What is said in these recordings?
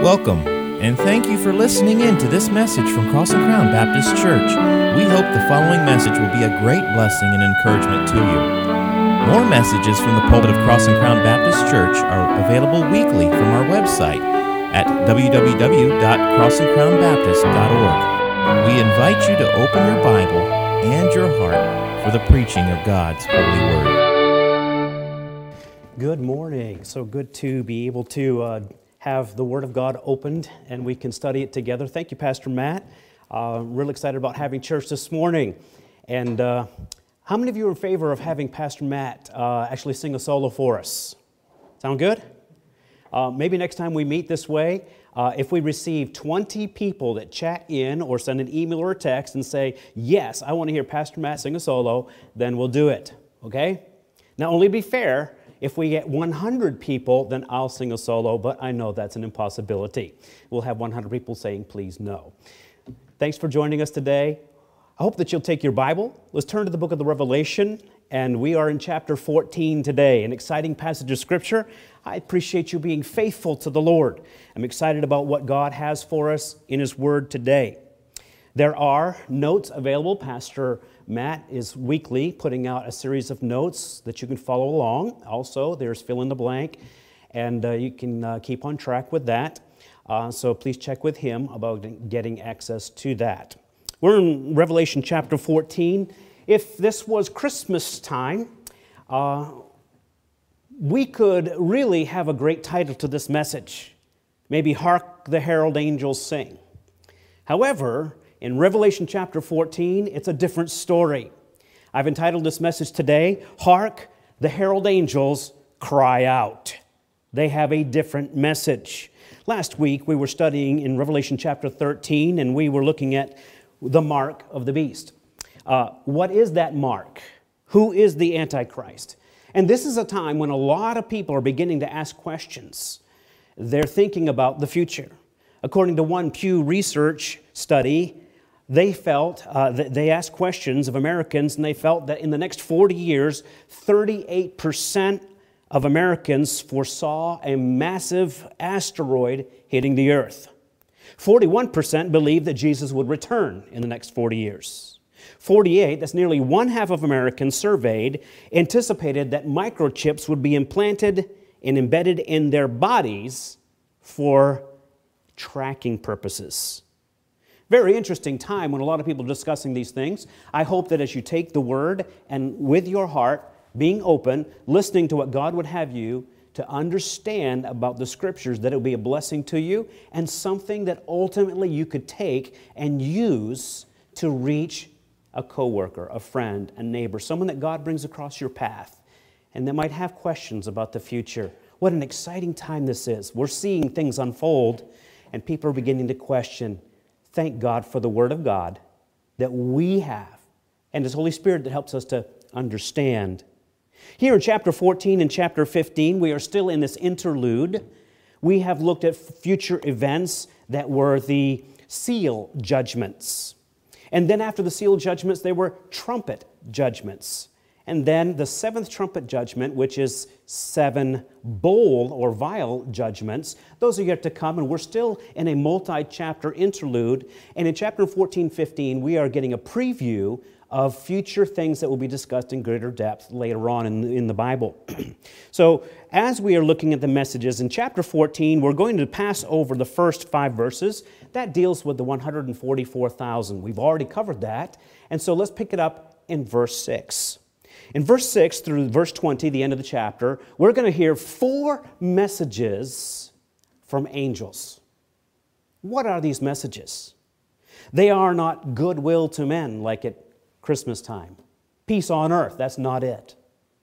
Welcome, and thank you for listening in to this message from Cross and Crown Baptist Church. We hope the following message will be a great blessing and encouragement to you. More messages from the pulpit of Cross and Crown Baptist Church are available weekly from our website at www.crossandcrownbaptist.org. We invite you to open your Bible and your heart for the preaching of God's holy word. Good morning. So good to be able to have the Word of God opened and we can study it together. Thank you, Pastor Matt. Really excited about having church this morning. And how many of you are in favor of having Pastor Matt actually sing a solo for us? Sound good? Maybe next time we meet this way, if we receive 20 people that chat in or send an email or a text and say, yes, I want to hear Pastor Matt sing a solo, then we'll do it, okay? Now, only be fair, if we get 100 people, then I'll sing a solo, but I know that's an impossibility. We'll have 100 people saying, please no. Thanks for joining us today. I hope that you'll take your Bible. Let's turn to the book of the Revelation, and we are in chapter 14 today, an exciting passage of Scripture. I appreciate you being faithful to the Lord. I'm excited about what God has for us in His Word today. There are notes available. Pastor Matt is weekly putting out a series of notes that you can follow along. Also, there's fill in the blank, and you can keep on track with that. So please check with him about getting access to that. We're in Revelation chapter 14. If this was Christmas time, we could really have a great title to this message. Maybe Hark the Herald Angels Sing. However, in Revelation chapter 14, it's a different story. I've entitled this message today, Hark the Herald Angels Cry Out. They have a different message. Last week, we were studying in Revelation chapter 13, and we were looking at the mark of the beast. What is that mark? Who is the Antichrist? And this is a time when a lot of people are beginning to ask questions. They're thinking about the future. According to one Pew Research study, they asked questions of Americans, and they felt that in the next 40 years, 38% of Americans foresaw a massive asteroid hitting the earth. 41% believed that Jesus would return in the next 40 years. 48, that's nearly one half of Americans surveyed, anticipated that microchips would be implanted and embedded in their bodies for tracking purposes. Very interesting time when a lot of people are discussing these things. I hope that as you take the Word and with your heart, being open, listening to what God would have you to understand about the Scriptures, that it will be a blessing to you and something that ultimately you could take and use to reach a coworker, a friend, a neighbor, someone that God brings across your path and that might have questions about the future. What an exciting time this is. We're seeing things unfold and people are beginning to question. Thank God for the Word of God that we have and His Holy Spirit that helps us to understand. Here in chapter 14 and chapter 15, we are still in this interlude. We have looked at future events that were the seal judgments. And then after the seal judgments, there were trumpet judgments. And then the seventh trumpet judgment, which is 7 bowl or vial judgments, those are yet to come, and we're still in a multi-chapter interlude. And in chapter 14, 15, we are getting a preview of future things that will be discussed in greater depth later on in the Bible. So as we are looking at the messages, in chapter 14, we're going to pass over the first 5 verses. That deals with the 144,000. We've already covered that. And so let's pick it up in verse 6. In verse 6 through verse 20, the end of the chapter, we're going to hear 4 messages from angels. What are these messages? They are not goodwill to men like at Christmas time. Peace on earth, that's not it.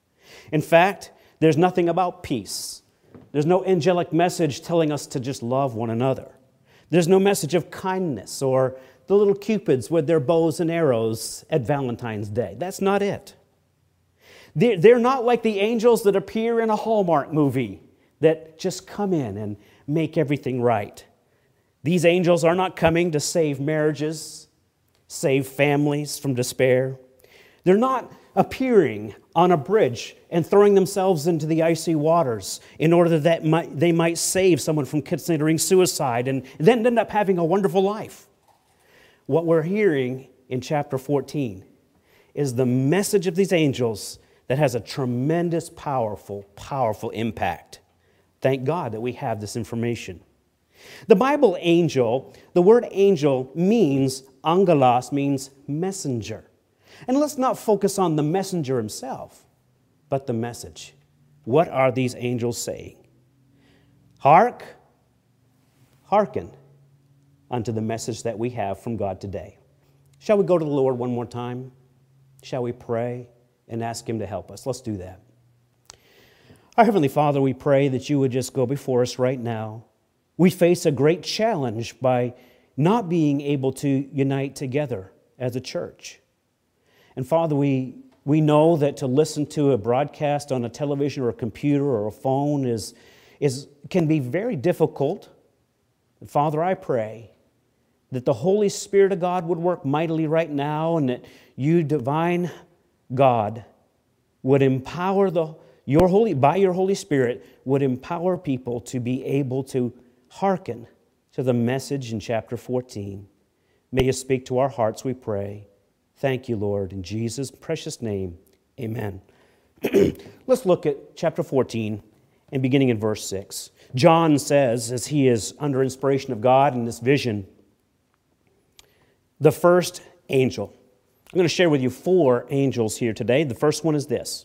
In fact, there's nothing about peace. There's no angelic message telling us to just love one another. There's no message of kindness or the little cupids with their bows and arrows at Valentine's Day. That's not it. They're not like the angels that appear in a Hallmark movie that just come in and make everything right. These angels are not coming to save marriages, save families from despair. They're not appearing on a bridge and throwing themselves into the icy waters in order that they might save someone from considering suicide and then end up having a wonderful life. What we're hearing in chapter 14 is the message of these angels that has a tremendous, powerful impact. Thank God that we have this information. The Bible angel, the word angel means, angelos means messenger. And let's not focus on the messenger himself, but the message. What are these angels saying? Hearken unto the message that we have from God today. Shall we go to the Lord one more time? Shall we pray and ask Him to help us? Let's do that. Our Heavenly Father, we pray that You would just go before us right now. We face a great challenge by not being able to unite together as a church. And Father, we know that to listen to a broadcast on a television or a computer or a phone can be very difficult. And Father, I pray that the Holy Spirit of God would work mightily right now, and that You, divine God, would empower by Your Holy Spirit, would empower people to be able to hearken to the message in chapter 14. May You speak to our hearts, we pray. Thank You, Lord. In Jesus' precious name, amen. Let's look at chapter 14 and beginning in verse 6. John says, as he is under inspiration of God in this vision, the first angel. I'm going to share with you 4 angels here today. The first one is this.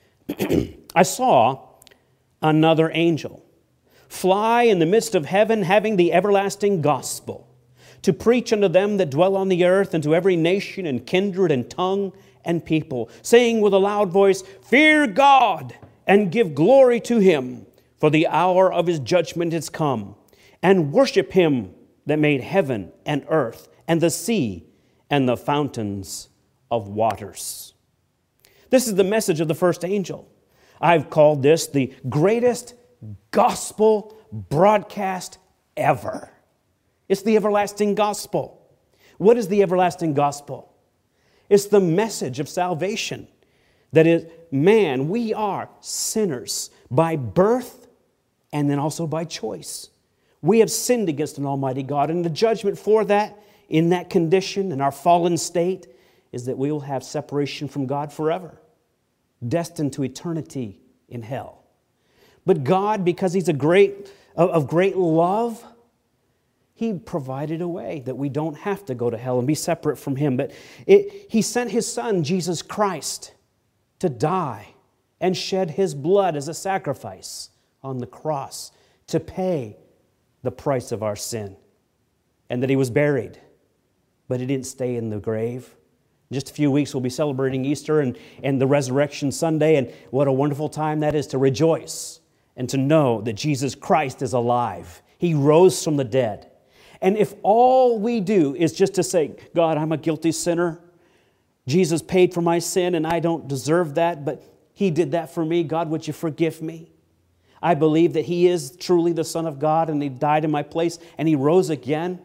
I saw another angel fly in the midst of heaven, having the everlasting gospel, to preach unto them that dwell on the earth, and to every nation and kindred and tongue and people, saying with a loud voice, Fear God, and give glory to Him, for the hour of His judgment is come, and worship Him that made heaven and earth, and the sea, and the fountains of waters. This is the message of the first angel. I've called this the greatest gospel broadcast ever. It's the everlasting gospel. What is the everlasting gospel? It's the message of salvation. That is, man, we are sinners by birth and then also by choice. We have sinned against an almighty God, and the judgment for that, in that condition, in our fallen state, is that we will have separation from God forever, destined to eternity in hell. But God, because He's of great love, He provided a way that we don't have to go to hell and be separate from Him. But He sent His Son, Jesus Christ, to die and shed His blood as a sacrifice on the cross to pay the price of our sin. And that He was buried, but He didn't stay in the grave. In just a few weeks, we'll be celebrating Easter and the Resurrection Sunday, and what a wonderful time that is to rejoice and to know that Jesus Christ is alive. He rose from the dead. And if all we do is just to say, God, I'm a guilty sinner. Jesus paid for my sin and I don't deserve that, but He did that for me. God, would You forgive me? I believe that He is truly the Son of God and He died in my place and He rose again.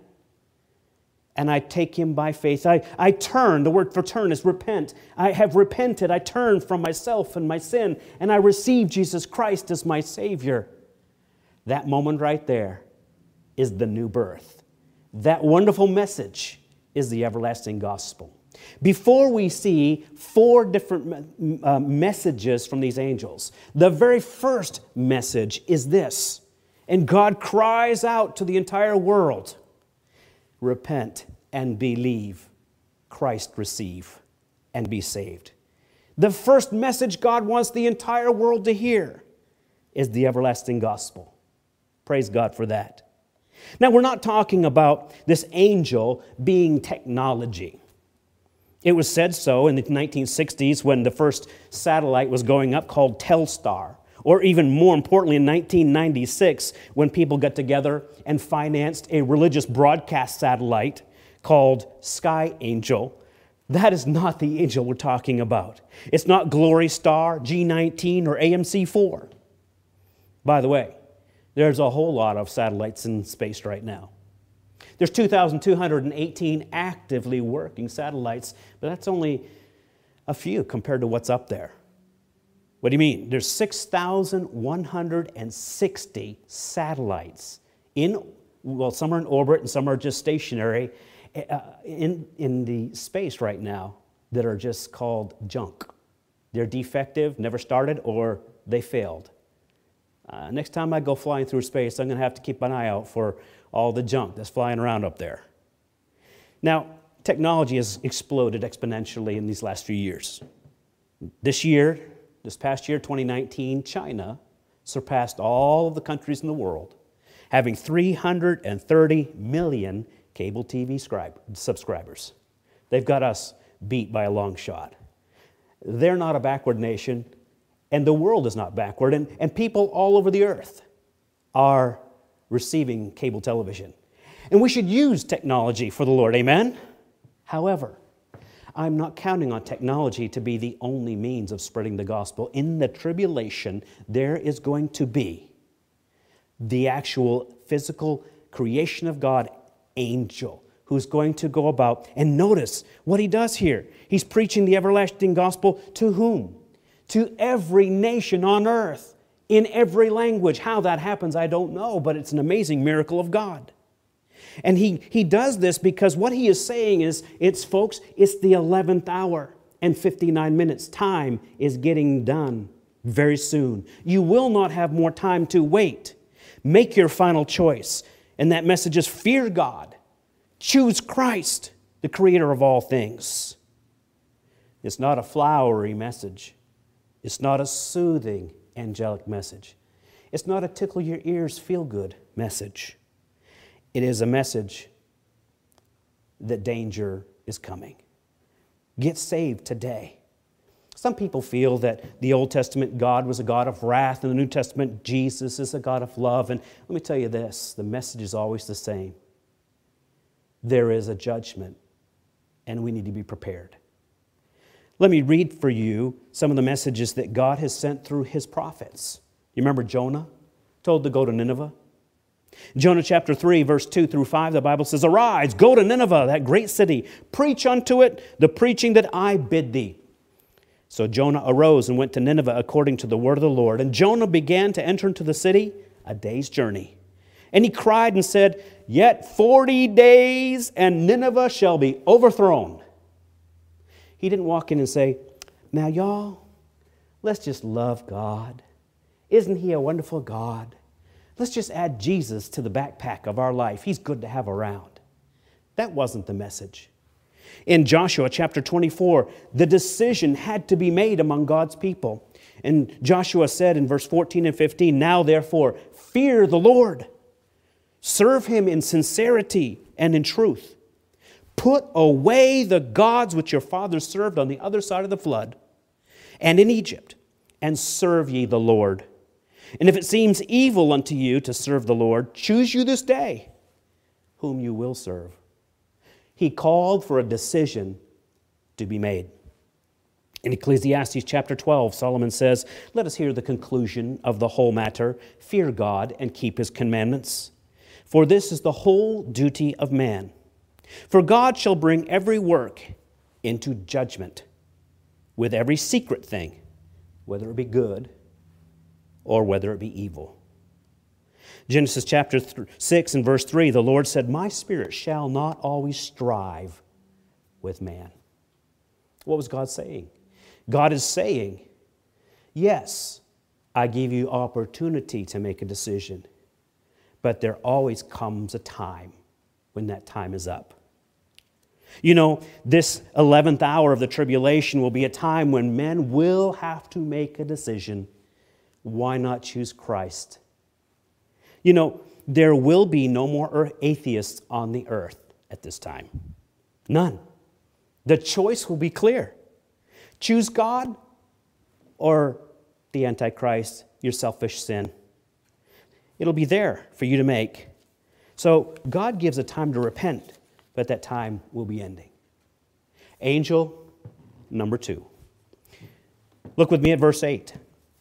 And I take Him by faith. I turn, the word for turn is repent. I have repented. I turn from myself and my sin, and I receive Jesus Christ as my Savior. That moment right there is the new birth. That wonderful message is the everlasting gospel. Before we see 4 different messages from these angels, the very first message is this. And God cries out to the entire world, repent and believe, Christ receive, and be saved. The first message God wants the entire world to hear is the everlasting gospel. Praise God for that. Now, we're not talking about this angel being technology. It was said so in the 1960s when the first satellite was going up called Telstar. Or even more importantly, in 1996, when people got together and financed a religious broadcast satellite called Sky Angel. That is not the angel we're talking about. It's not Glory Star, G19, or AMC-4. By the way, there's a whole lot of satellites in space right now. There's 2,218 actively working satellites, but that's only a few compared to what's up there. What do you mean? There's 6,160 satellites some are in orbit and some are just stationary in the space right now that are just called junk. They're defective, never started, or they failed. Next time I go flying through space, I'm going to have to keep an eye out for all the junk that's flying around up there. Now, technology has exploded exponentially in these last few years. This past year, 2019, China surpassed all of the countries in the world, having 330 million cable TV subscribers. They've got us beat by a long shot. They're not a backward nation, and the world is not backward, and people all over the earth are receiving cable television. And we should use technology for the Lord, amen? However, I'm not counting on technology to be the only means of spreading the gospel. In the tribulation, there is going to be the actual physical creation of God angel who's going to go about. And notice what he does here. He's preaching the everlasting gospel to whom? To every nation on earth, in every language. How that happens, I don't know, but it's an amazing miracle of God. And he does this because what he is saying is, it's the 11th hour and 59 minutes. Time is getting done very soon. You will not have more time to wait. Make your final choice. And that message is fear God. Choose Christ, the creator of all things. It's not a flowery message. It's not a soothing angelic message. It's not a tickle your ears feel good message. It is a message that danger is coming. Get saved today. Some people feel that the Old Testament God was a God of wrath, and the New Testament Jesus is a God of love. And let me tell you this, the message is always the same. There is a judgment, and we need to be prepared. Let me read for you some of the messages that God has sent through his prophets. You remember Jonah, told to go to Nineveh? Jonah chapter 3, verse 2 through 5, the Bible says, "Arise, go to Nineveh, that great city. Preach unto it the preaching that I bid thee." So Jonah arose and went to Nineveh according to the word of the Lord. And Jonah began to enter into the city, a day's journey. And he cried and said, "Yet 40 days, and Nineveh shall be overthrown." He didn't walk in and say, "Now y'all, let's just love God. Isn't he a wonderful God? Let's just add Jesus to the backpack of our life. He's good to have around." That wasn't the message. In Joshua chapter 24, the decision had to be made among God's people. And Joshua said in verse 14 and 15, "Now therefore, fear the Lord. Serve him in sincerity and in truth. Put away the gods which your fathers served on the other side of the flood and in Egypt, and serve ye the Lord. And if it seems evil unto you to serve the Lord, choose you this day whom you will serve." He called for a decision to be made. In Ecclesiastes chapter 12, Solomon says, "Let us hear the conclusion of the whole matter. Fear God and keep his commandments. For this is the whole duty of man. For God shall bring every work into judgment with every secret thing, whether it be good or whether it be evil." Genesis chapter 6 and verse 3, the Lord said, "My spirit shall not always strive with man." What was God saying? God is saying, yes, I give you opportunity to make a decision, but there always comes a time when that time is up. You know, this 11th hour of the tribulation will be a time when men will have to make a decision. Why not choose Christ? You know, there will be no more atheists on the earth at this time. None. The choice will be clear. Choose God or the Antichrist, your selfish sin. It'll be there for you to make. So God gives a time to repent, but that time will be ending. Angel number 2. Look with me at verse 8.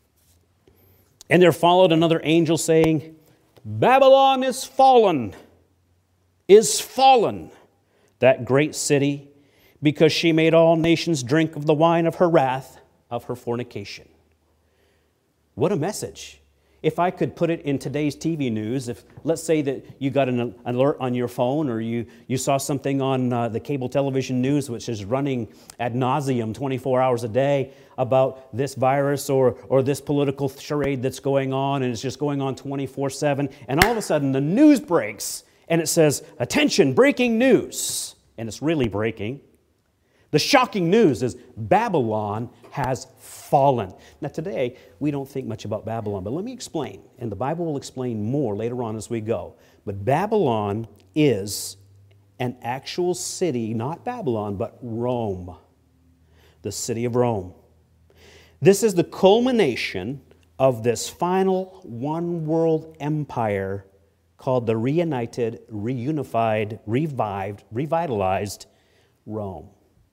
"And there followed another angel saying, Babylon is fallen, that great city, because she made all nations drink of the wine of her wrath, of her fornication. What a message. If I could put it in today's TV news, if let's say that you got an alert on your phone, or you saw something on the cable television news which is running ad nauseum 24 hours a day about this virus or this political charade that's going on, and it's just going on 24/7, and all of a sudden the news breaks and it says, "Attention, breaking news," and it's really breaking. The shocking news is Babylon has fallen. Now today, we don't think much about Babylon, but let me explain, and the Bible will explain more later on as we go. But Babylon is an actual city, not Babylon, but Rome, the city of Rome. This is the culmination of this final one-world empire called the reunited, reunified, revived, revitalized Rome.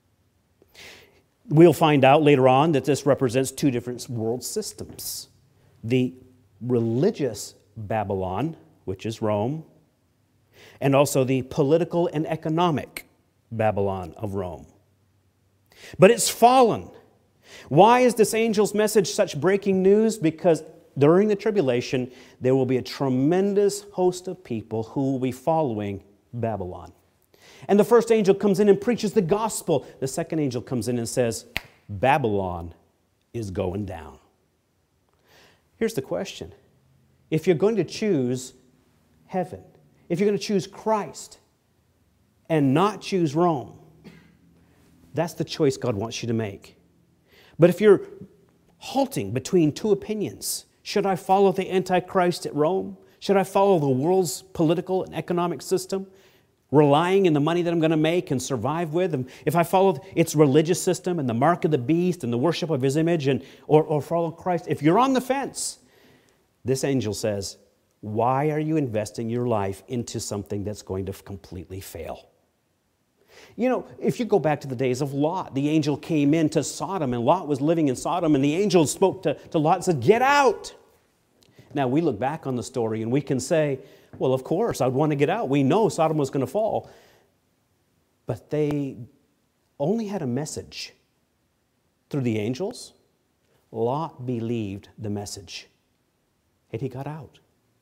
We'll find out later on that this represents two different world systems. The religious Babylon, which is Rome, and also the political and economic Babylon of Rome. But it's fallen. Why is this angel's message such breaking news? Because during the tribulation, there will be a tremendous host of people who will be following Babylon. And the first angel comes in and preaches the gospel. The second angel comes in and says, Babylon is going down. Here's the question. If you're going to choose heaven, if you're going to choose Christ and not choose Rome, that's the choice God wants you to make. But if you're halting between two opinions, should I follow the Antichrist at Rome? Should I follow the world's political and economic system, relying in the money that I'm going to make and survive with? And if I follow its religious system and the mark of the beast and the worship of his image, or follow Christ, if you're on the fence, this angel says, why are you investing your life into something that's going to completely fail? You know, if you go back to the days of Lot, the angel came into Sodom, and Lot was living in Sodom, and the angel spoke to Lot and said, get out. Now, we look back on the story and we can say, well, of course, I'd want to get out. We know Sodom was going to fall. But they only had a message through the angels. Lot believed the message, and he got out.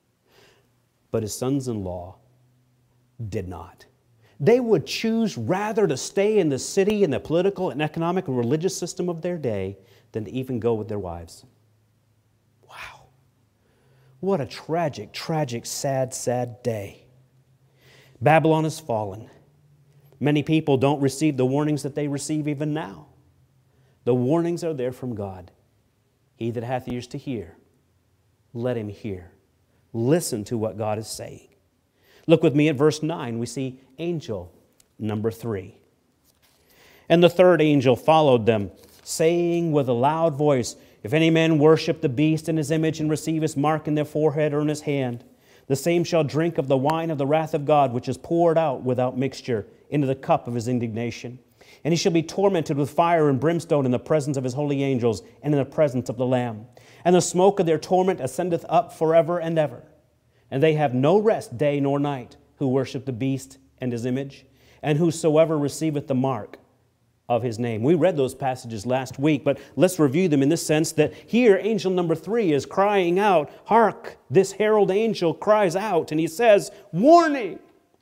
But his sons-in-law did not. They would choose rather to stay in the city and the political and economic and religious system of their day than to even go with their wives. Wow. What a tragic, tragic, sad, sad day. Babylon has fallen. Many people don't receive the warnings that they receive even now. The warnings are there from God. He that hath ears to hear, let him hear. Listen to what God is saying. Look with me at verse 9. We see angel number 3. And the third angel followed them, saying with a loud voice, if any man worship the beast in his image and receive his mark in their forehead or in his hand, the same shall drink of the wine of the wrath of God, which is poured out without mixture into the cup of his indignation. And he shall be tormented with fire and brimstone in the presence of his holy angels and in the presence of the Lamb. And the smoke of their torment ascendeth up forever and ever. And they have no rest day nor night, who worship the beast and his image, and whosoever receiveth the mark of his name. We read those passages last week, but let's review them in this sense that here angel number 3 is crying out, hark, this herald angel cries out, and he says, warning,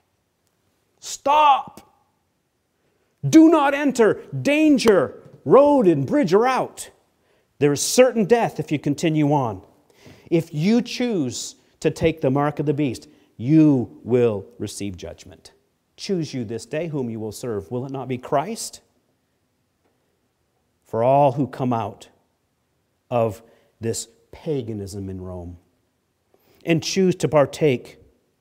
stop, do not enter, danger, road and bridge are out. There is certain death if you continue on. If you choose to take the mark of the beast, you will receive judgment. Choose you this day whom you will serve. Will it not be Christ? For all who come out of this paganism in Rome and choose to partake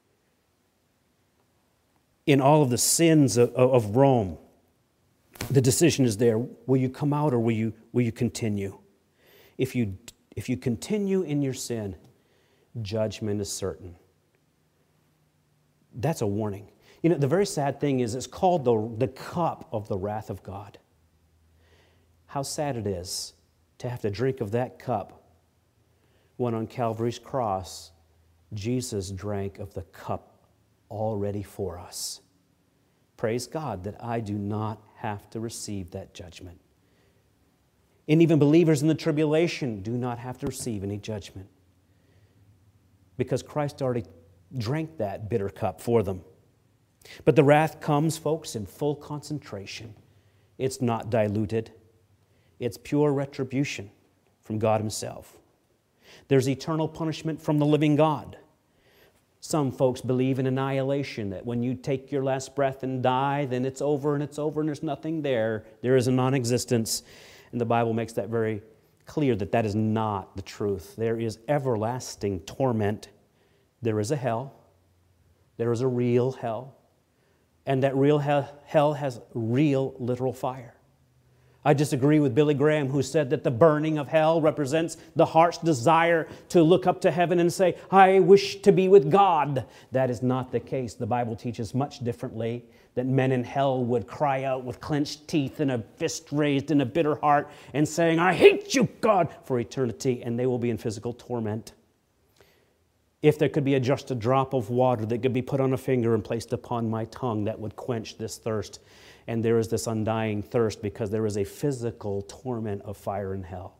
in all of the sins of Rome, the decision is there. Will you come out or will you continue? If you continue in your sin, judgment is certain. That's a warning. You know, the very sad thing is it's called the cup of the wrath of God. How sad it is to have to drink of that cup when on Calvary's cross, Jesus drank of the cup already for us. Praise God that I do not have to receive that judgment. And even believers in the tribulation do not have to receive any judgment, because Christ already drank that bitter cup for them. But the wrath comes, folks, in full concentration. It's not diluted. It's pure retribution from God Himself. There's eternal punishment from the living God. Some folks believe in annihilation, that when you take your last breath and die, then it's over and there's nothing there. There is a non-existence. And the Bible makes that very clear that that is not the truth. There is everlasting torment. There is a hell. There is a real hell. And that real hell has real literal fire. I disagree with Billy Graham, who said that the burning of hell represents the heart's desire to look up to heaven and say, I wish to be with God. That is not the case. The Bible teaches much differently, that men in hell would cry out with clenched teeth and a fist raised in a bitter heart and saying, I hate you, God, for eternity, and they will be in physical torment. If there could be just a drop of water that could be put on a finger and placed upon my tongue, that would quench this thirst. And there is this undying thirst because there is a physical torment of fire in hell.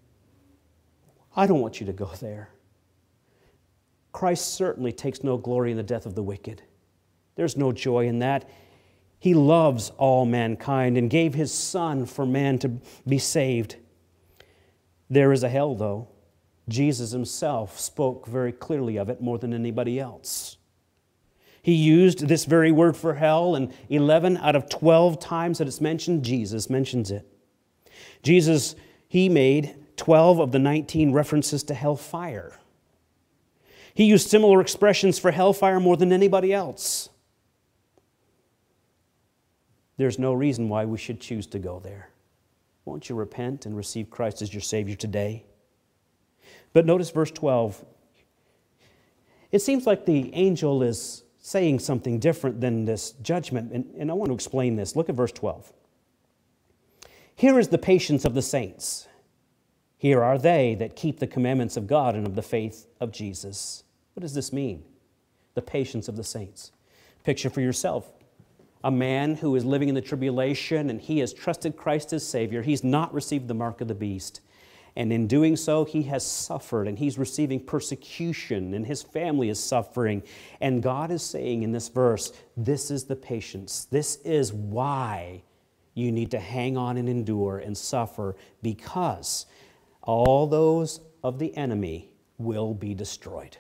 I don't want you to go there. Christ certainly takes no glory in the death of the wicked. There's no joy in that. He loves all mankind and gave His Son for man to be saved. There is a hell, though. Jesus Himself spoke very clearly of it more than anybody else. He used this very word for hell, and 11 out of 12 times that it's mentioned, Jesus mentions it. Jesus, He made 12 of the 19 references to hellfire. He used similar expressions for hellfire more than anybody else. There's no reason why we should choose to go there. Won't you repent and receive Christ as your Savior today? But notice verse 12. It seems like the angel is saying something different than this judgment, and I want to explain this. Look at verse 12. Here is the patience of the saints. Here are they that keep the commandments of God and of the faith of Jesus. What does this mean? The patience of the saints. Picture for yourself a man who is living in the tribulation and he has trusted Christ as Savior. He's not received the mark of the beast. And in doing so, he has suffered and he's receiving persecution and his family is suffering. And God is saying in this verse, this is the patience. This is why you need to hang on and endure and suffer, because all those of the enemy will be destroyed.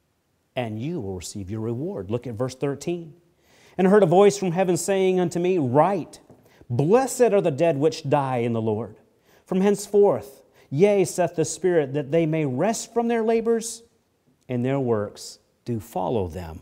And you will receive your reward. Look at verse 13. And I heard a voice from heaven saying unto me, Write, blessed are the dead which die in the Lord. From henceforth, yea, saith the Spirit, that they may rest from their labors, and their works do follow them.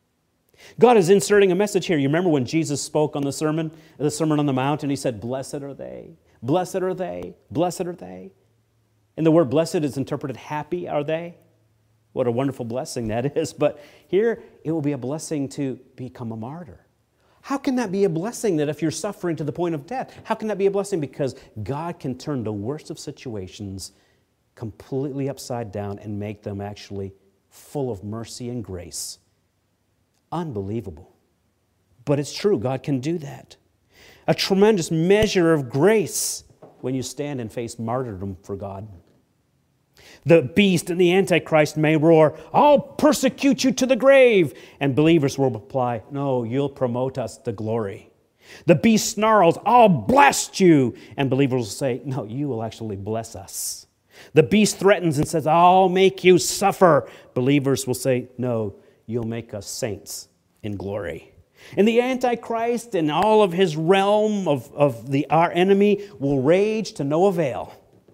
God is inserting a message here. You remember when Jesus spoke on the Sermon on the Mount, and He said, Blessed are they, blessed are they, blessed are they. And the word blessed is interpreted happy are they. What a wonderful blessing that is. But here, it will be a blessing to become a martyr. How can that be a blessing, that if you're suffering to the point of death? How can that be a blessing? Because God can turn the worst of situations completely upside down and make them actually full of mercy and grace. Unbelievable. But it's true, God can do that. A tremendous measure of grace when you stand and face martyrdom for God. The beast and the Antichrist may roar, I'll persecute you to the grave. And believers will reply, no, you'll promote us to glory. The beast snarls, I'll blast you. And believers will say, no, you will actually bless us. The beast threatens and says, I'll make you suffer. Believers will say, no, you'll make us saints in glory. And the Antichrist and all of his realm of our enemy will rage to no avail.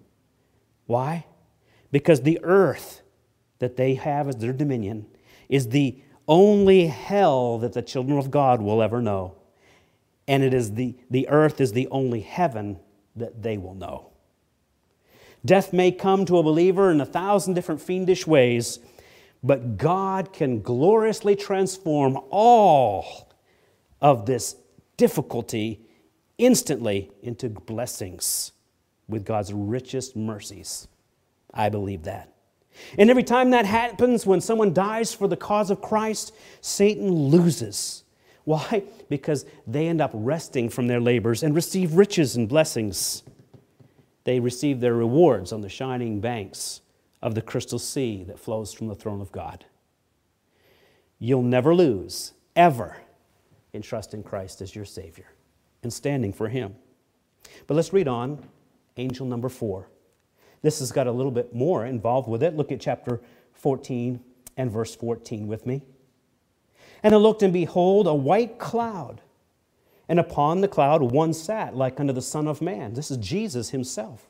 Why? Because the earth that they have as their dominion is the only hell that the children of God will ever know. And it is the earth is the only heaven that they will know. Death may come to a believer in 1,000 different fiendish ways, but God can gloriously transform all of this difficulty instantly into blessings with God's richest mercies. I believe that. And every time that happens, when someone dies for the cause of Christ, Satan loses Why? Because they end up resting from their labors and receive riches and blessings. They receive their rewards on the shining banks of the crystal sea that flows from the throne of God. You'll never lose, ever, in trusting Christ as your Savior and standing for Him. But let's read on, angel number 4. This has got a little bit more involved with it. Look at chapter 14 and verse 14 with me. And I looked, and behold, a white cloud, and upon the cloud one sat, like unto the Son of Man. This is Jesus Himself.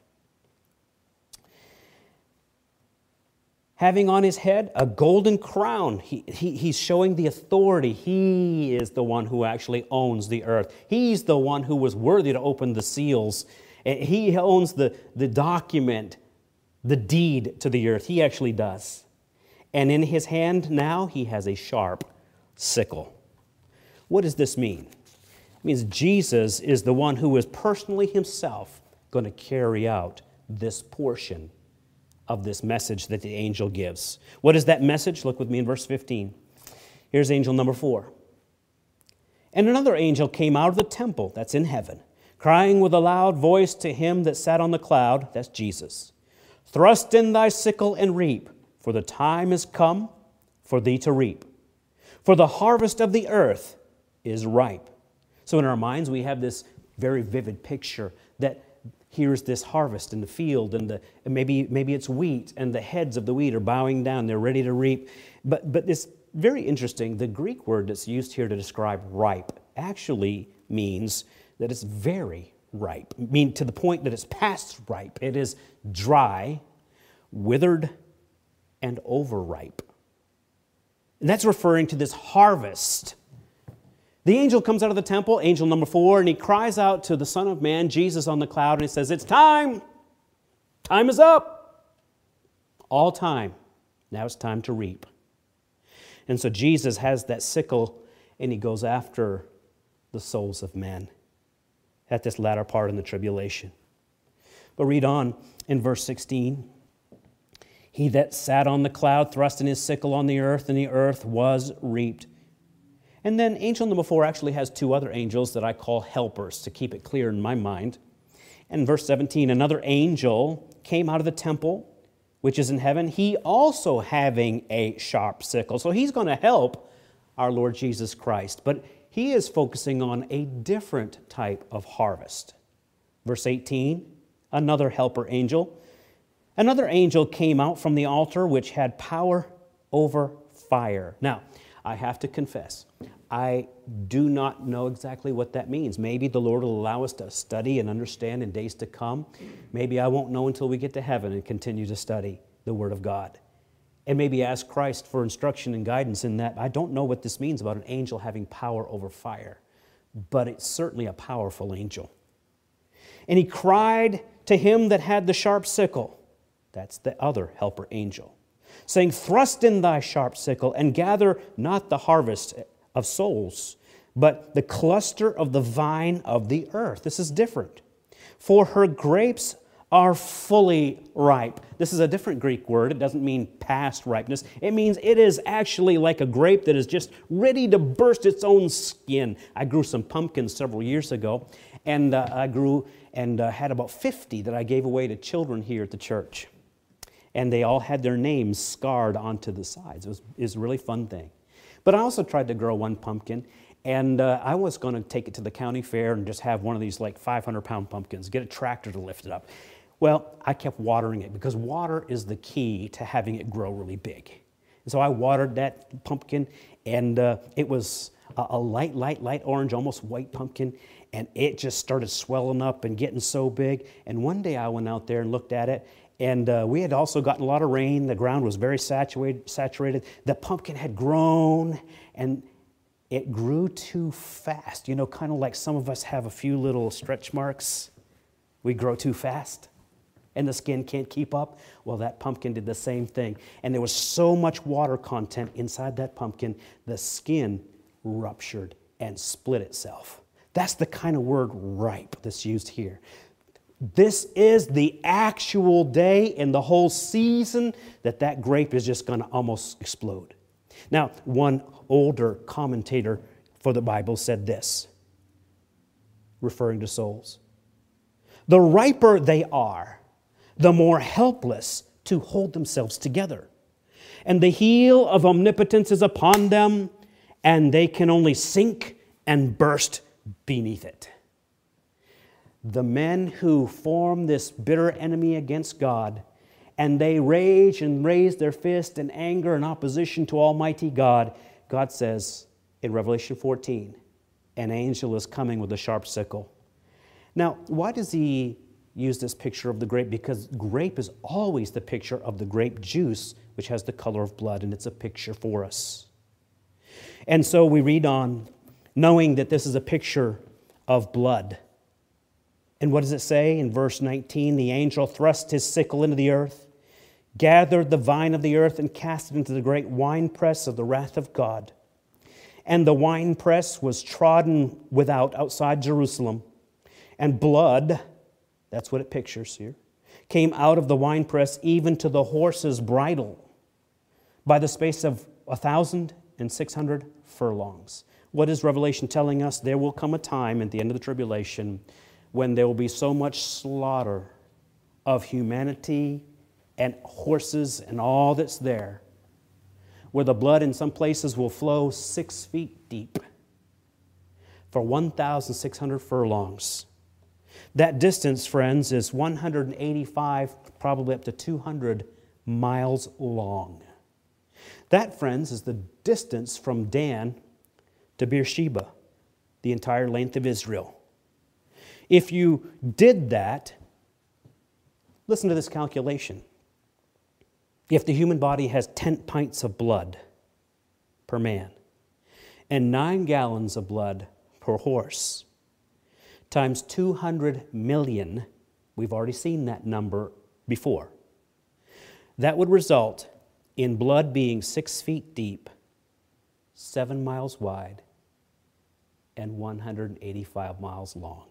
Having on His head a golden crown. He's showing the authority. He is the one who actually owns the earth. He's the one who was worthy to open the seals. He owns the document, the deed to the earth. He actually does. And in His hand now He has a sharp sickle. What does this mean? It means Jesus is the one who is personally Himself going to carry out this portion of this message that the angel gives. What is that message? Look with me in verse 15. Here's angel number 4. And another angel came out of the temple that's in heaven, crying with a loud voice to him that sat on the cloud, that's Jesus, thrust in thy sickle and reap, for the time is come for thee to reap. For the harvest of the earth is ripe. So in our minds we have this very vivid picture that here's this harvest in the field, and maybe it's wheat, and the heads of the wheat are bowing down, they're ready to reap. But it's very interesting, the Greek word that's used here to describe ripe actually means that it's very ripe. I mean, to the point that it's past ripe. It is dry, withered, and overripe. And that's referring to this harvest. The angel comes out of the temple, angel number 4, and he cries out to the Son of Man, Jesus on the cloud, and he says, it's time. Time is up. All time. Now it's time to reap. And so Jesus has that sickle, and he goes after the souls of men at this latter part in the tribulation. But read on in verse 16. He that sat on the cloud thrust in his sickle on the earth, and the earth was reaped. And then angel number 4 actually has 2 other angels that I call helpers, to keep it clear in my mind. And verse 17, another angel came out of the temple, which is in heaven, he also having a sharp sickle. So he's going to help our Lord Jesus Christ. But he is focusing on a different type of harvest. Verse 18, another helper angel. Another angel came out from the altar, which had power over fire. Now, I have to confess, I do not know exactly what that means. Maybe the Lord will allow us to study and understand in days to come. Maybe I won't know until we get to heaven and continue to study the Word of God. And maybe ask Christ for instruction and guidance in that. I don't know what this means about an angel having power over fire, but it's certainly a powerful angel. And he cried to him that had the sharp sickle. That's the other helper angel, saying, thrust in thy sharp sickle, and gather not the harvest of souls, but the cluster of the vine of the earth. This is different. For her grapes are fully ripe. This is a different Greek word. It doesn't mean past ripeness. It means it is actually like a grape that is just ready to burst its own skin. I grew some pumpkins several years ago, and I grew and had about 50 that I gave away to children here at the church. And they all had their names scarred onto the sides. It was a really fun thing. But I also tried to grow one pumpkin, and I was going to take it to the county fair and just have one of these like 500-pound pumpkins, get a tractor to lift it up. Well, I kept watering it because water is the key to having it grow really big. And so I watered that pumpkin, and it was a light orange, almost white pumpkin, and it just started swelling up and getting so big. And one day I went out there and looked at it, and we had also gotten a lot of rain. The ground was very saturated. The pumpkin had grown, and it grew too fast. You know, kind of like some of us have a few little stretch marks. We grow too fast, and the skin can't keep up. Well, that pumpkin did the same thing. And there was so much water content inside that pumpkin, the skin ruptured and split itself. That's the kind of word ripe that's used here. This is the actual day in the whole season that grape is just going to almost explode. Now, one older commentator For the Bible said this, referring to souls. The riper they are, the more helpless to hold themselves together. And the heel of omnipotence is upon them, and they can only sink and burst beneath it. The men who form this bitter enemy against God, and they rage and raise their fist in anger and opposition to Almighty God, God says in Revelation 14, an angel is coming with a sharp sickle. Now, why does he use this picture of the grape? Because grape is always the picture of the grape juice, which has the color of blood, and it's a picture for us. And so we read on, knowing that this is a picture of blood. And what does it say in verse 19? The angel thrust his sickle into the earth, gathered the vine of the earth, and cast it into the great winepress of the wrath of God. And the winepress was trodden without, outside Jerusalem. And blood, that's what it pictures here, came out of the winepress even to the horse's bridle by the space of 1,600 furlongs. What is Revelation telling us? There will come a time at the end of the tribulation when there will be so much slaughter of humanity and horses and all that's there, where the blood in some places will flow 6 feet deep for 1,600 furlongs. That distance, friends, is 185, probably up to 200 miles long. That, friends, is the distance from Dan to Beersheba, the entire length of Israel. If you did that, listen to this calculation. If the human body has 10 pints of blood per man and 9 gallons of blood per horse, times 200 million, we've already seen that number before, that would result in blood being 6 feet deep, 7 miles wide, and 185 miles long.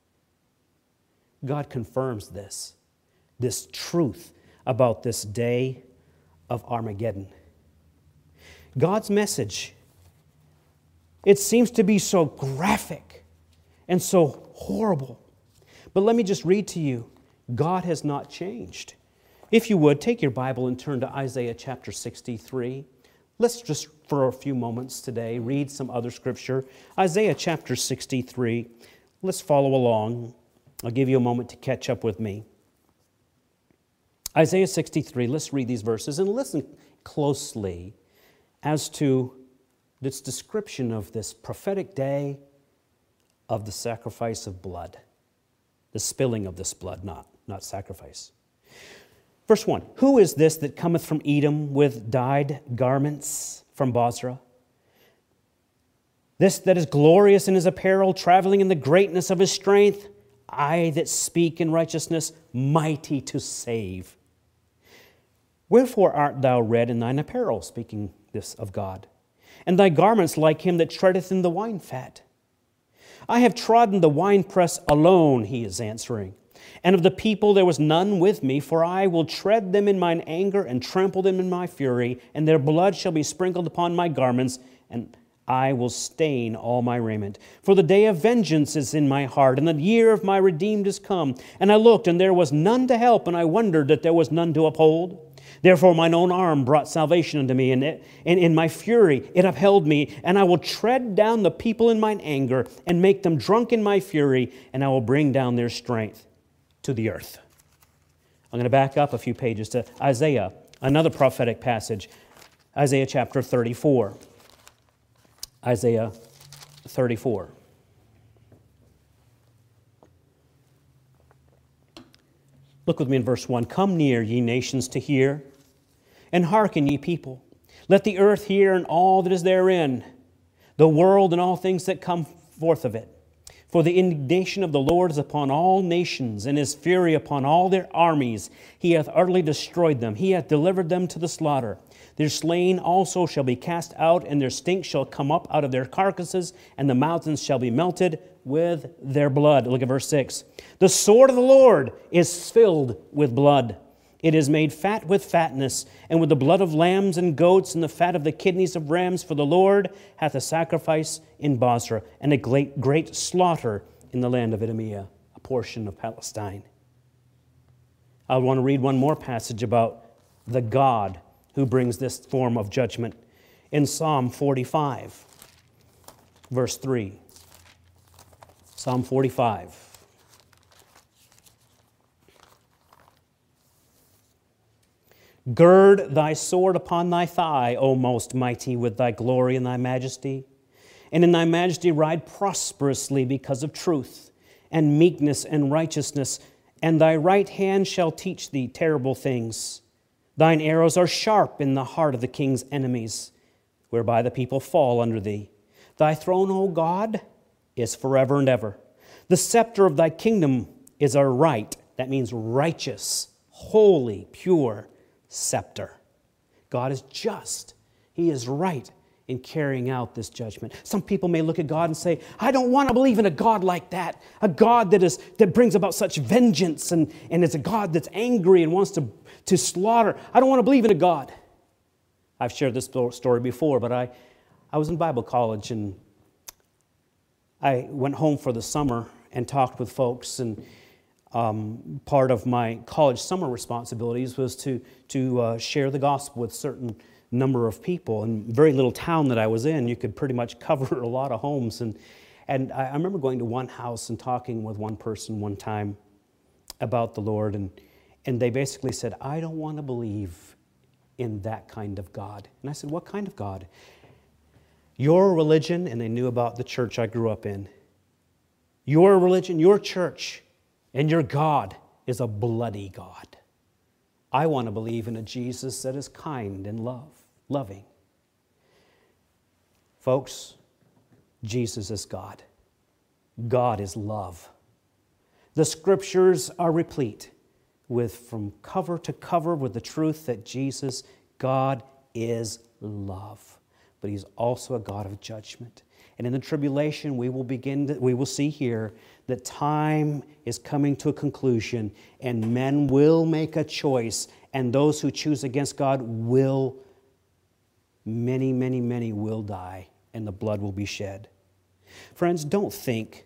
God confirms this truth about this day of Armageddon. God's message, it seems to be so graphic and so horrible. But let me just read to you, God has not changed. If you would, take your Bible and turn to Isaiah chapter 63. Let's just, for a few moments today, read some other scripture. Isaiah chapter 63. Let's follow along. I'll give you a moment to catch up with me. Isaiah 63, let's read these verses and listen closely as to this description of this prophetic day of the sacrifice of blood. The spilling of this blood, not sacrifice. Verse 1, who is this that cometh from Edom with dyed garments from Bozrah? This that is glorious in his apparel, traveling in the greatness of his strength. I that speak in righteousness, mighty to save. Wherefore art thou red in thine apparel, speaking this of God, and thy garments like him that treadeth in the wine fat? I have trodden the winepress alone, he is answering, and of the people there was none with me, for I will tread them in mine anger and trample them in my fury, and their blood shall be sprinkled upon my garments, and I will stain all my raiment. For the day of vengeance is in my heart, and the year of my redeemed is come. And I looked, and there was none to help, and I wondered that there was none to uphold. Therefore mine own arm brought salvation unto me, and in my fury it upheld me. And I will tread down the people in mine anger, and make them drunk in my fury, and I will bring down their strength to the earth. I'm going to back up a few pages to Isaiah, another prophetic passage, Isaiah chapter 34. Isaiah 34. Look with me in verse 1. Come near, ye nations, to hear, and hearken, ye people. Let the earth hear and all that is therein, the world and all things that come forth of it. For the indignation of the Lord is upon all nations, and his fury upon all their armies. He hath utterly destroyed them. He hath delivered them to the slaughter. Their slain also shall be cast out, and their stink shall come up out of their carcasses, and the mountains shall be melted with their blood. Look at verse 6. The sword of the Lord is filled with blood. It is made fat with fatness, and with the blood of lambs and goats and the fat of the kidneys of rams, for the Lord hath a sacrifice in Bozrah, and a great slaughter in the land of Idumea, a portion of Palestine. I want to read one more passage about the God who brings this form of judgment in Psalm 45, verse 3. Psalm 45. Gird thy sword upon thy thigh, O most mighty, with thy glory and thy majesty. And in thy majesty ride prosperously because of truth and meekness and righteousness. And thy right hand shall teach thee terrible things. Thine arrows are sharp in the heart of the king's enemies, whereby the people fall under thee. Thy throne, O God, is forever and ever. The scepter of thy kingdom is a right, that means righteous, holy, pure scepter. God is just. He is right in carrying out this judgment. Some people may look at God and say, I don't want to believe in a God like that, a God that brings about such vengeance and is a God that's angry and wants to slaughter. I don't want to believe in a God. I've shared this story before, but I was in Bible college and I went home for the summer and talked with folks, and part of my college summer responsibilities was to share the gospel with a certain number of people. And very little town that I was in, you could pretty much cover a lot of homes. And I remember going to one house and talking with one person one time about the Lord, and they basically said, I don't want to believe in that kind of God. And I said, what kind of God? Your religion, and they knew about the church I grew up in. Your religion, your church, and your God is a bloody God. I want to believe in a Jesus that is kind and loving. Folks, Jesus is God. God is love. The Scriptures are replete with, from cover to cover, with the truth that Jesus, God, is love. But He's also a God of judgment. And in the tribulation, we will see here that time is coming to a conclusion, and men will make a choice, and those who choose against God will, many will die, and the blood will be shed. Friends, don't think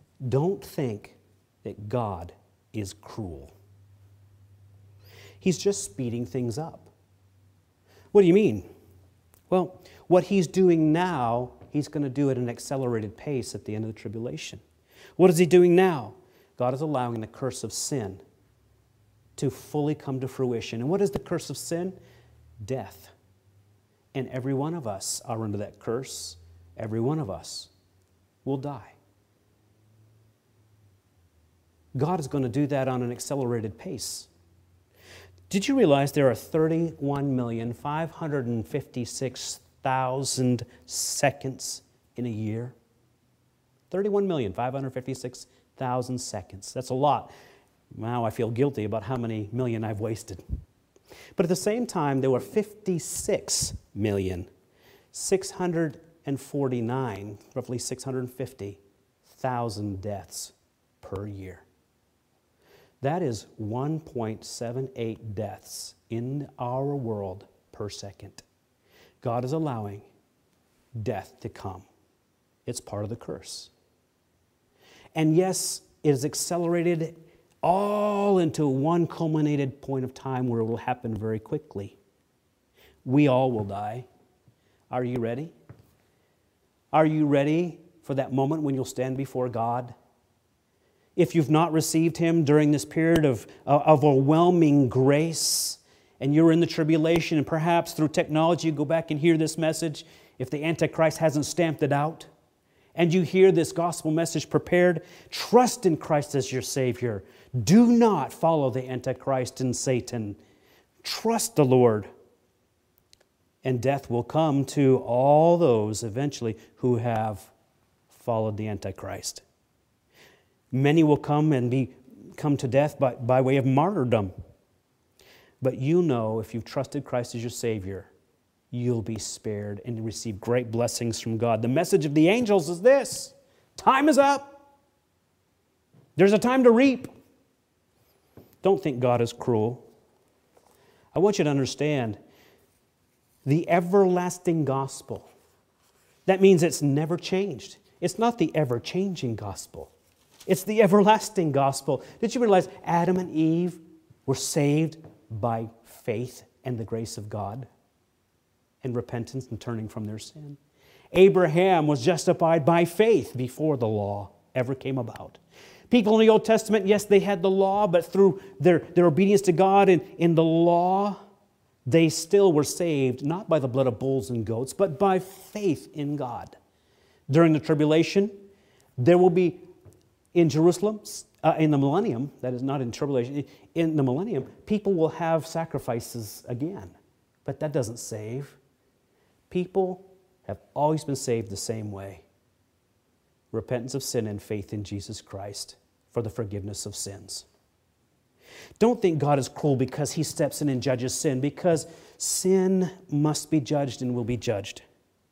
that God is cruel. He's just speeding things up. What do you mean? Well, what He's doing now, He's going to do at an accelerated pace at the end of the tribulation. What is He doing now? God is allowing the curse of sin to fully come to fruition. And what is the curse of sin? Death. And every one of us are under that curse. Every one of us will die. God is going to do that on an accelerated pace. Did you realize there are 31,556,000 seconds in a year? 31,556,000 seconds. That's a lot. Now I feel guilty about how many million I've wasted. But at the same time, there were 56,649,000, roughly 650,000 deaths per year. That is 1.78 deaths in our world per second. God is allowing death to come. It's part of the curse. And yes, it is accelerated all into one culminated point of time where it will happen very quickly. We all will die. Are you ready? Are you ready for that moment when you'll stand before God? If you've not received Him during this period of overwhelming grace, and you're in the tribulation, and perhaps through technology you go back and hear this message, if the Antichrist hasn't stamped it out, and you hear this gospel message prepared, trust in Christ as your Savior. Do not follow the Antichrist and Satan. Trust the Lord. And death will come to all those eventually who have followed the Antichrist. Many will come and come to death by way of martyrdom. But you know, if you've trusted Christ as your Savior, you'll be spared and receive great blessings from God. The message of the angels is this: time is up. There's a time to reap. Don't think God is cruel. I want you to understand the everlasting gospel. That means it's never changed. It's not the ever-changing gospel. It's the everlasting gospel. Did you realize Adam and Eve were saved by faith and the grace of God and repentance and turning from their sin? Abraham was justified by faith before the law ever came about. People in the Old Testament, yes, they had the law, but through their obedience to God and in the law, they still were saved, not by the blood of bulls and goats, but by faith in God. During the tribulation, there will be in Jerusalem, in the millennium, that is not in tribulation, in the millennium, people will have sacrifices again. But that doesn't save. People have always been saved the same way. Repentance of sin and faith in Jesus Christ for the forgiveness of sins. Don't think God is cruel because He steps in and judges sin, because sin must be judged and will be judged.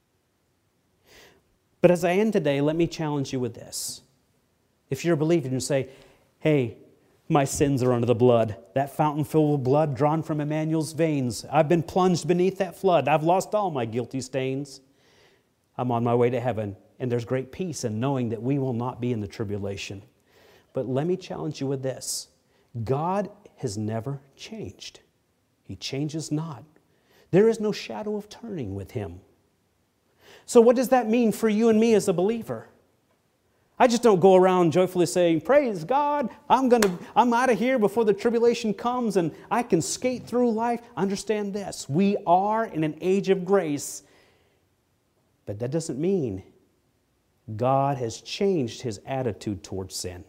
But as I end today, let me challenge you with this. If you're a believer and you say, hey, my sins are under the blood, that fountain filled with blood drawn from Emmanuel's veins, I've been plunged beneath that flood, I've lost all my guilty stains, I'm on my way to heaven, and there's great peace in knowing that we will not be in the tribulation. But let me challenge you with this. God has never changed. He changes not. There is no shadow of turning with Him. So what does that mean for you and me as a believer? I just don't go around joyfully saying, praise God, I'm out of here before the tribulation comes and I can skate through life. Understand this, we are in an age of grace, but that doesn't mean God has changed His attitude towards sin.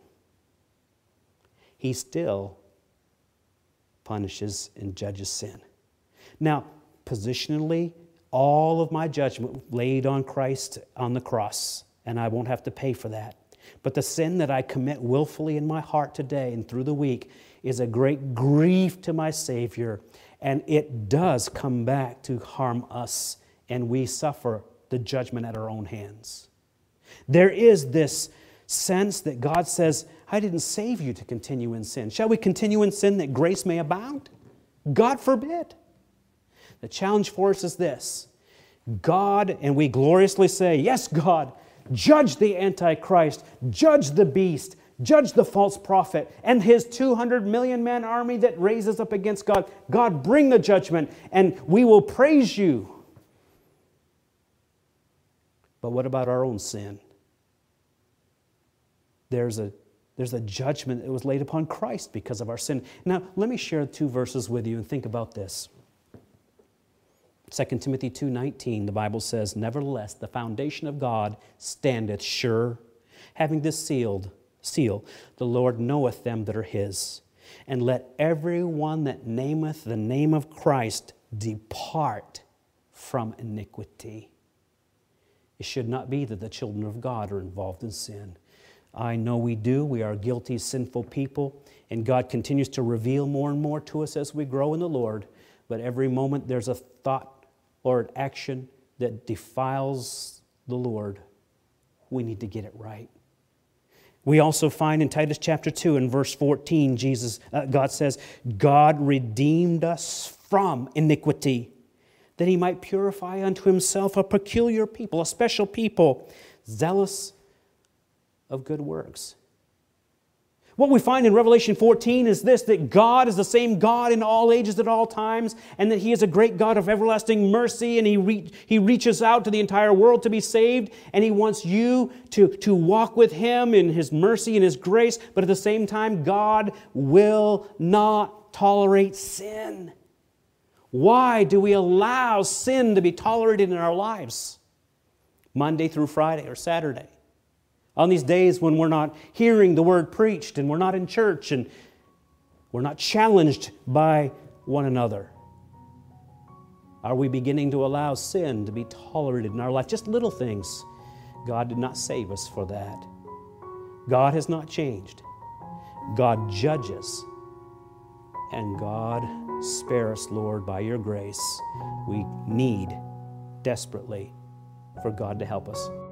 He still punishes and judges sin. Now, positionally, all of my judgment laid on Christ on the cross, and I won't have to pay for that. But the sin that I commit willfully in my heart today and through the week is a great grief to my Savior, and it does come back to harm us, and we suffer the judgment at our own hands. There is this sense that God says, I didn't save you to continue in sin. Shall we continue in sin that grace may abound? God forbid. The challenge for us is this. God, and we gloriously say, yes, God, judge the Antichrist, judge the beast, judge the false prophet and his 200 million man army that raises up against God. God, bring the judgment and we will praise you. But what about our own sin? There's a judgment that was laid upon Christ because of our sin. Now, let me share 2 verses with you and think about this. 2 Timothy 2:19, the Bible says, nevertheless, the foundation of God standeth sure, having this seal, the Lord knoweth them that are His. And let every one that nameth the name of Christ depart from iniquity. It should not be that the children of God are involved in sin. I know we do. We are guilty, sinful people, and God continues to reveal more and more to us as we grow in the Lord. But every moment there's a thought or an action that defiles the Lord, we need to get it right. We also find in Titus chapter 2 and verse 14, God says, God redeemed us from iniquity, that He might purify unto Himself a peculiar people, a special people, zealous of good works. What we find in Revelation 14 is this, that God is the same God in all ages at all times, and that He is a great God of everlasting mercy, and He reaches out to the entire world to be saved, and He wants you to walk with Him in His mercy and His grace, but at the same time, God will not tolerate sin. Why do we allow sin to be tolerated in our lives? Monday through Friday or Saturday. On these days when we're not hearing the Word preached and we're not in church and we're not challenged by one another. Are we beginning to allow sin to be tolerated in our life? Just little things. God did not save us for that. God has not changed. God judges. And God, spare us, Lord, by Your grace. We need desperately for God to help us.